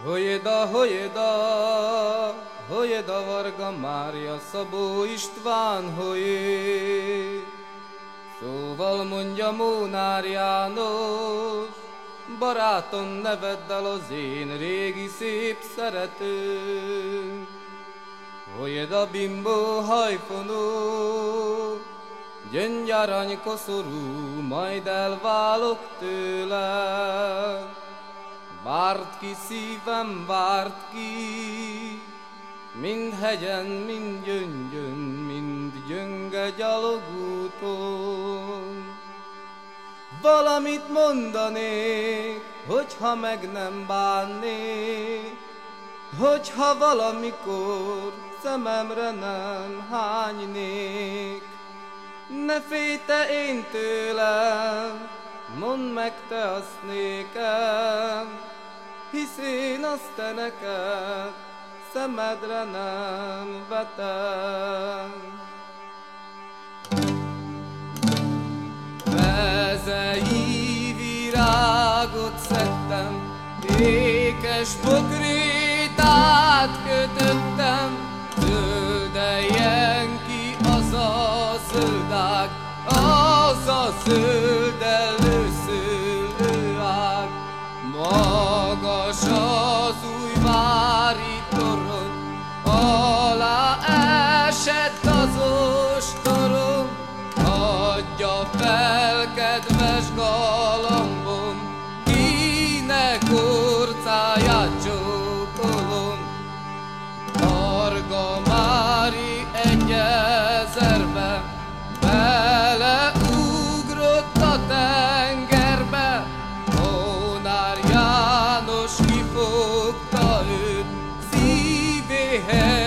Hojeda, hojeda, hojeda Varga Mária, Szabó István, hojé. Szóval mondja Mónár János, barátom, ne vedd el az én régi szép szeretőm. Hojeda bimbó hajfonó, gyöngyarany koszorú, majd elválok tőle. Várt ki szívem, várt ki, mind hegyen, mind gyöngyön, mind gyönge gyalogúton. Valamit mondanék, hogyha meg nem bánnék, hogyha valamikor szememre nem hánynék. Ne félj te én tőlem, mondd meg te azt nékem, hisz én azt te neked szemedre nem vetem. Mezei virágot szedtem, ékes bokrétát kötöttem, zöldeljen ki az a zöldág, az a zöld előszőlőág. Magas az újvári torony, alá esett az ostorom. Adja fel, kedves galambom, kinek orcáját csókolom. Varga Mári 1000-be beleugrott a tengerbe, Mónár János kifogta őt szívéhez.